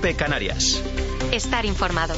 COPE Canarias. Estar informado.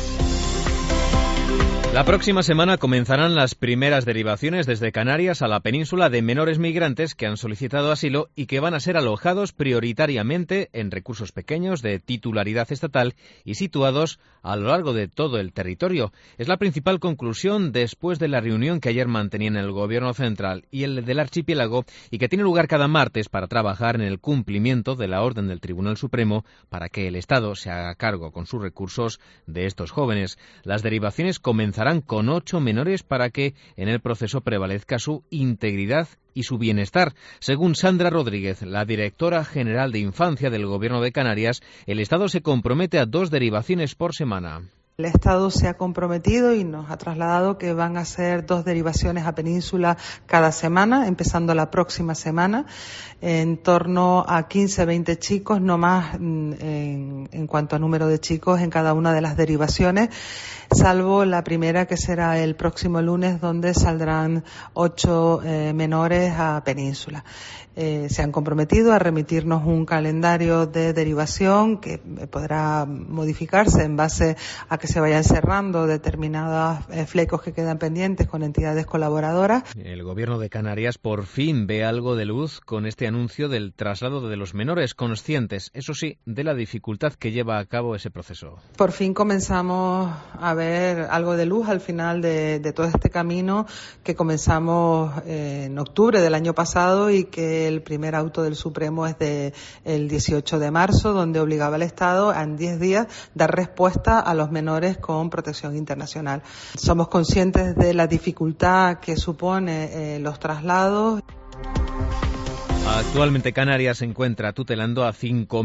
La próxima semana comenzarán las primeras derivaciones desde Canarias a la península de menores migrantes que han solicitado asilo y que van a ser alojados prioritariamente en recursos pequeños de titularidad estatal y situados a lo largo de todo el territorio. Es la principal conclusión después de la reunión que ayer mantenían el Gobierno central y el del archipiélago y que tiene lugar cada martes para trabajar en el cumplimiento de la orden del Tribunal Supremo para que el Estado se haga cargo con sus recursos de estos jóvenes. Las derivaciones comenzarán con 8 menores para que en el proceso prevalezca su integridad y su bienestar. Según Sandra Rodríguez, la directora general de Infancia del Gobierno de Canarias, el Estado se compromete a 2 derivaciones por semana. El Estado se ha comprometido y nos ha trasladado que van a ser 2 derivaciones a Península cada semana, empezando la próxima semana, en torno a 15-20 chicos, no más en cuanto a número de chicos en cada una de las derivaciones, salvo la primera que será el próximo lunes, donde saldrán 8 menores a Península. Se han comprometido a remitirnos un calendario de derivación que podrá modificarse en base a que se vayan cerrando determinados flecos que quedan pendientes con entidades colaboradoras. El Gobierno de Canarias por fin ve algo de luz con este anuncio del traslado de los menores, conscientes, eso sí, de la dificultad que lleva a cabo ese proceso. Por fin comenzamos a ver algo de luz al final de todo este camino que comenzamos en octubre del año pasado y que el primer auto del Supremo es el 18 de marzo, donde obligaba al Estado a en 10 días dar respuesta a los menores con protección internacional. Somos conscientes de la dificultad que supone los traslados. Actualmente Canarias se encuentra tutelando a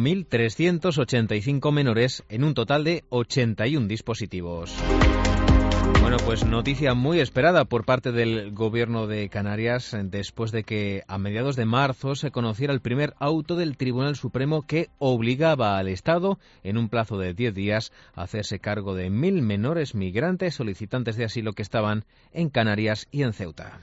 5.385 menores en un total de 81 dispositivos. Bueno, pues noticia muy esperada por parte del Gobierno de Canarias después de que a mediados de marzo se conociera el primer auto del Tribunal Supremo que obligaba al Estado, en un plazo de 10 días, a hacerse cargo de 1.000 menores migrantes solicitantes de asilo que estaban en Canarias y en Ceuta.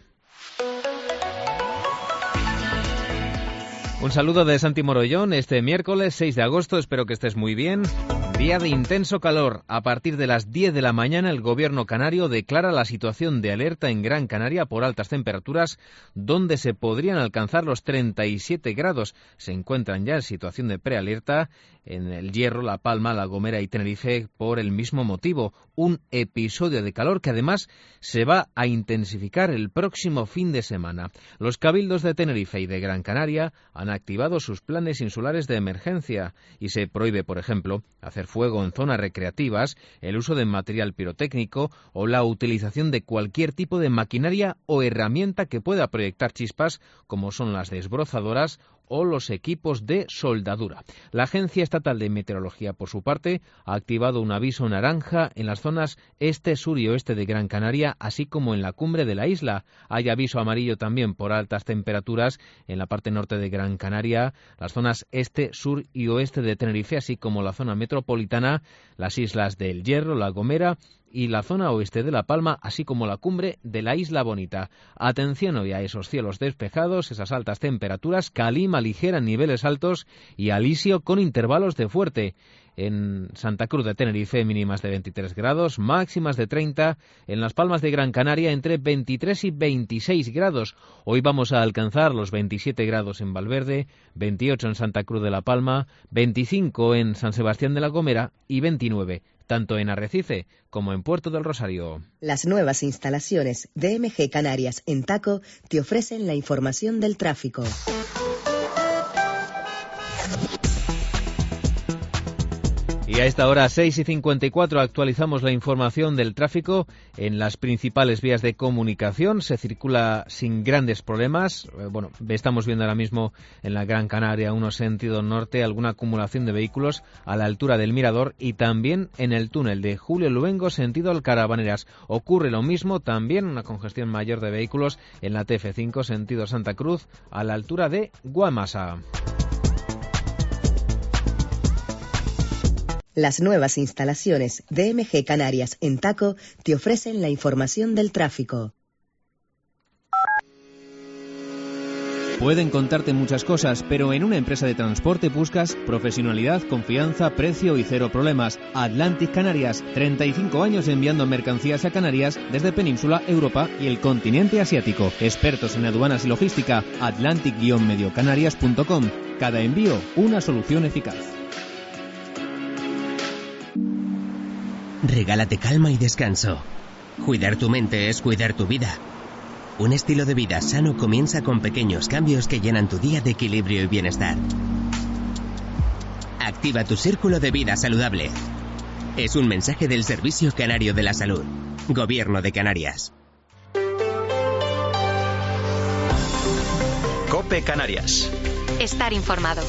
Un saludo de Santi Morollón este miércoles 6 de agosto, espero que estés muy bien. Día de intenso calor. A partir de las 10 de la mañana el Gobierno canario declara la situación de alerta en Gran Canaria por altas temperaturas, donde se podrían alcanzar los 37 grados. Se encuentran ya en situación de prealerta en El Hierro, La Palma, La Gomera y Tenerife por el mismo motivo. Un episodio de calor que además se va a intensificar el próximo fin de semana. Los cabildos de Tenerife y de Gran Canaria han activado sus planes insulares de emergencia y se prohíbe, por ejemplo, hacer fuego en zonas recreativas, el uso de material pirotécnico o la utilización de cualquier tipo de maquinaria o herramienta que pueda proyectar chispas, como son las desbrozadoras o los equipos de soldadura. La Agencia Estatal de Meteorología, por su parte, ha activado un aviso naranja en las zonas este, sur y oeste de Gran Canaria, así como en la cumbre de la isla. Hay aviso amarillo también por altas temperaturas en la parte norte de Gran Canaria, las zonas este, sur y oeste de Tenerife, así como la zona metropolitana, las islas del Hierro, La Gomera y la zona oeste de La Palma, así como la cumbre de la Isla Bonita. Atención hoy a esos cielos despejados, esas altas temperaturas, calima ligera en niveles altos y alisio con intervalos de fuerte. En Santa Cruz de Tenerife mínimas de 23 grados, máximas de 30, en Las Palmas de Gran Canaria entre 23 y 26 grados. Hoy vamos a alcanzar los 27 grados en Valverde, 28 en Santa Cruz de La Palma, 25 en San Sebastián de la Gomera y 29 tanto en Arrecife como en Puerto del Rosario. Las nuevas instalaciones de DMG Canarias en Taco te ofrecen la información del tráfico. Y a esta hora, 6:54, actualizamos la información del tráfico. En las principales vías de comunicación se circula sin grandes problemas. Bueno, estamos viendo ahora mismo en la Gran Canaria, uno sentido norte, alguna acumulación de vehículos a la altura del Mirador y también en el túnel de Julio Luengo, sentido Alcarabaneras. Ocurre lo mismo, también una congestión mayor de vehículos en la TF5, sentido Santa Cruz, a la altura de Guamasa. Las nuevas instalaciones de DMG Canarias en Taco te ofrecen la información del tráfico. Pueden contarte muchas cosas, pero en una empresa de transporte buscas profesionalidad, confianza, precio y cero problemas. Atlantic Canarias, 35 años enviando mercancías a Canarias desde Península, Europa y el continente asiático. Expertos en aduanas y logística, atlantic-mediocanarias.com. Cada envío, una solución eficaz. Regálate calma y descanso. Cuidar tu mente es cuidar tu vida. Un estilo de vida sano comienza con pequeños cambios que llenan tu día de equilibrio y bienestar. Activa tu círculo de vida saludable. Es un mensaje del Servicio Canario de la Salud. Gobierno de Canarias. COPE Canarias. Estar informado.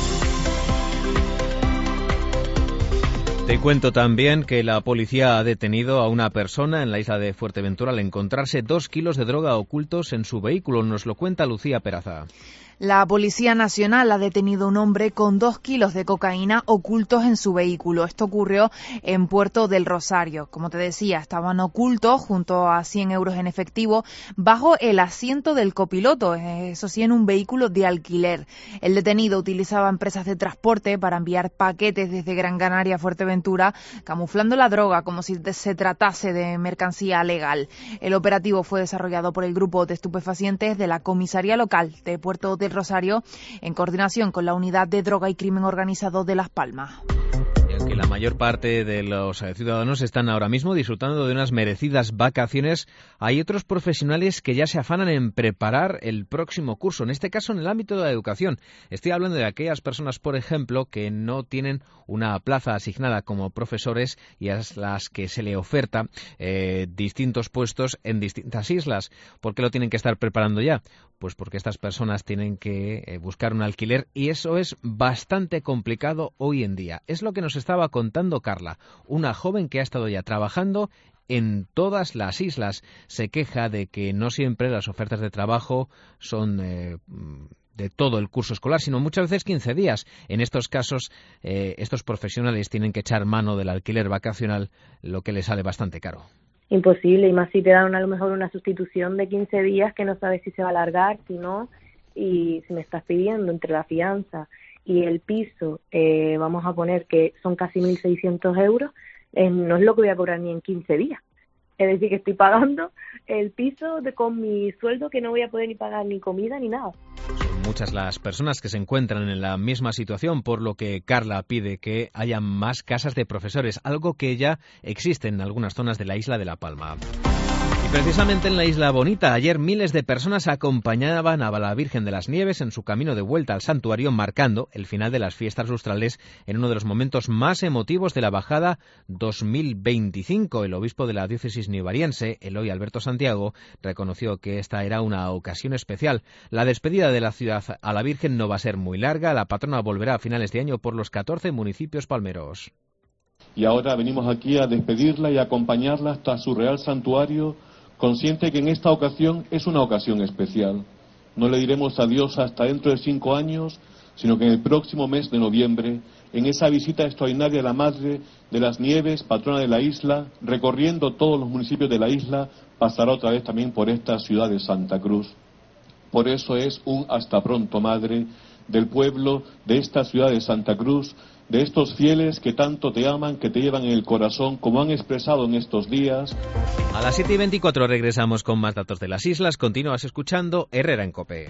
Te cuento también que la policía ha detenido a una persona en la isla de Fuerteventura al encontrarse 2 kilos de droga ocultos en su vehículo. Nos lo cuenta Lucía Peraza. La Policía Nacional ha detenido a un hombre con 2 kilos de cocaína ocultos en su vehículo. Esto ocurrió en Puerto del Rosario. Como te decía, estaban ocultos junto a 100 euros en efectivo bajo el asiento del copiloto, eso sí, en un vehículo de alquiler. El detenido utilizaba empresas de transporte para enviar paquetes desde Gran Canaria a Fuerteventura, camuflando la droga como si se tratase de mercancía legal. El operativo fue desarrollado por el grupo de estupefacientes de la comisaría local de Puerto del Rosario, en coordinación con la Unidad de Droga y Crimen Organizado de Las Palmas. Que la mayor parte de los ciudadanos están ahora mismo disfrutando de unas merecidas vacaciones, hay otros profesionales que ya se afanan en preparar el próximo curso, en este caso en el ámbito de la educación. Estoy hablando de aquellas personas, por ejemplo, que no tienen una plaza asignada como profesores y a las que se le oferta distintos puestos en distintas islas. ¿Por qué lo tienen que estar preparando ya? Pues porque estas personas tienen que buscar un alquiler y eso es bastante complicado hoy en día. Es lo que nos estaba contando Carla, una joven que ha estado ya trabajando en todas las islas. Se queja de que no siempre las ofertas de trabajo son de todo el curso escolar, sino muchas veces 15 días. En estos casos, estos profesionales tienen que echar mano del alquiler vacacional, lo que les sale bastante caro. Imposible, y más si te dan a lo mejor una sustitución de 15 días que no sabes si se va a alargar, si no, y si me estás pidiendo entre la fianza y el piso, vamos a poner que son casi 1.600 euros, no es lo que voy a cobrar ni en 15 días. Es decir, que estoy pagando el piso con mi sueldo que no voy a poder ni pagar ni comida ni nada. Son muchas las personas que se encuentran en la misma situación, por lo que Carla pide que haya más casas de profesores, algo que ya existe en algunas zonas de la isla de La Palma. Y precisamente en la Isla Bonita, ayer miles de personas acompañaban a la Virgen de las Nieves en su camino de vuelta al santuario, marcando el final de las fiestas lustrales en uno de los momentos más emotivos de la bajada 2025. El obispo de la diócesis nivariense, Eloy Alberto Santiago, reconoció que esta era una ocasión especial. La despedida de la ciudad a la Virgen no va a ser muy larga. La patrona volverá a finales de año por los 14 municipios palmeros. Y ahora venimos aquí a despedirla y a acompañarla hasta su real santuario, consciente que en esta ocasión es una ocasión especial. No le diremos adiós hasta dentro de 5 años, sino que en el próximo mes de noviembre, en esa visita extraordinaria a la Madre de las Nieves, patrona de la isla, recorriendo todos los municipios de la isla, pasará otra vez también por esta ciudad de Santa Cruz. Por eso es un hasta pronto, Madre, del pueblo de esta ciudad de Santa Cruz, de estos fieles que tanto te aman, que te llevan en el corazón, como han expresado en estos días. A las 7:24 regresamos con más datos de las islas. Continúas escuchando Herrera en COPE.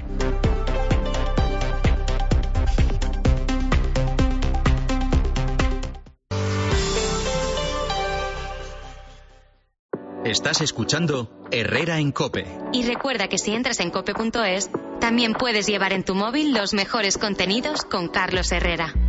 Estás escuchando Herrera en COPE. Y recuerda que si entras en cope.es, también puedes llevar en tu móvil los mejores contenidos con Carlos Herrera.